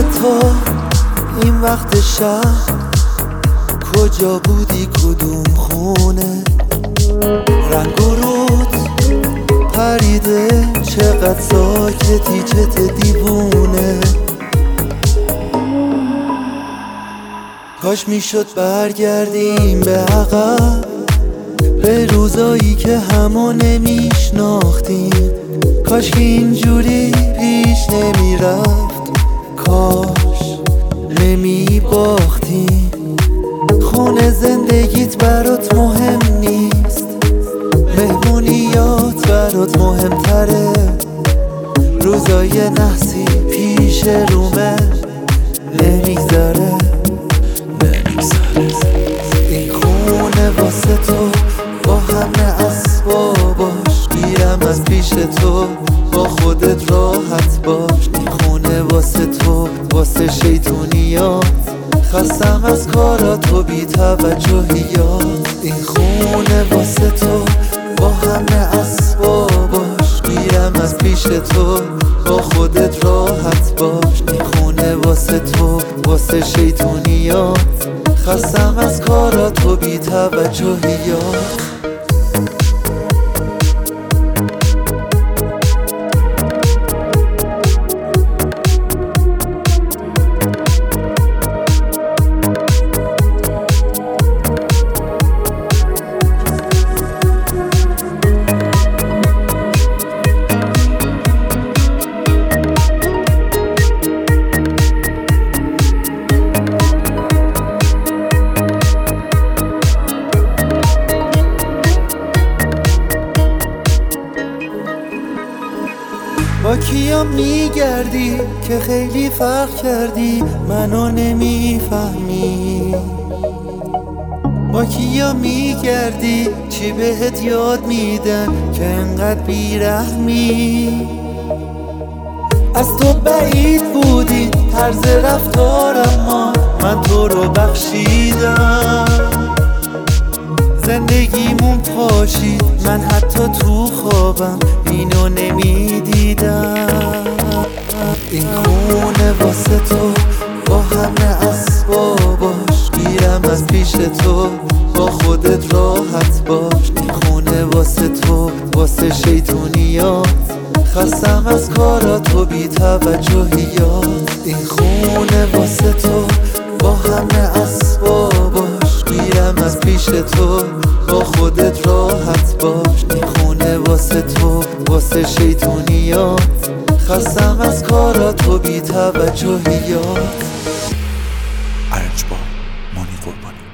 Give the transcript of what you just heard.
تو این وقت شب کجا بودی؟ کدوم خونه؟ رنگ و رود پریده، چقدر ساکتی، چت دیوونه. کاش میشد برگردیم به عقب، به روزایی که همو نمیشناختیم. کاش که اینجوری پیش نمیرفت، کاش نمیباختیم. خونه زندگیت برات مهم نیست، مهمونیات برات مهمتره. روزای نحسی پیش رومه نمیگذره. این خونه واسه تو با همه اسباباش، گیرم از پیش تو، با خودت راحت باش. این خونه واسه تو، واسه شیطونیات، خستم از کارات و بی توجهیات. این خونه واسه تو با همه اسباباش، گیرم از پیش تو، با خودت راحت باش. این خونه واسه تو، واسه شیطونیات، خستم از کارات و بی توجهیات. با کیا میگردی که خیلی فرق کردی، منو نمیفهمی؟ با کیا میگردی چی بهت یاد میدن که انقدر بیرحمی؟ از تو بعید بودی طرز رفتارم، ما من تو رو بخشیدم. زندگیمون پاشید، من حتی تو خوابم اینو نمیدیدم. این خونه واسه تو با همه اسباباش، گیرم از پیش تو، با خودت راحت باش. این خونه واسه تو، واسه شیطونیات، خستم از کارات و بی توجهیات. این خونه واسه تو با همه اسباباش، گیرم از پیش تو، با خودت راحت باش. این خونه واسه تو، واسه شیطونیات، خستم از کارات و بی توجهیات. ارنج با مانی قربانی.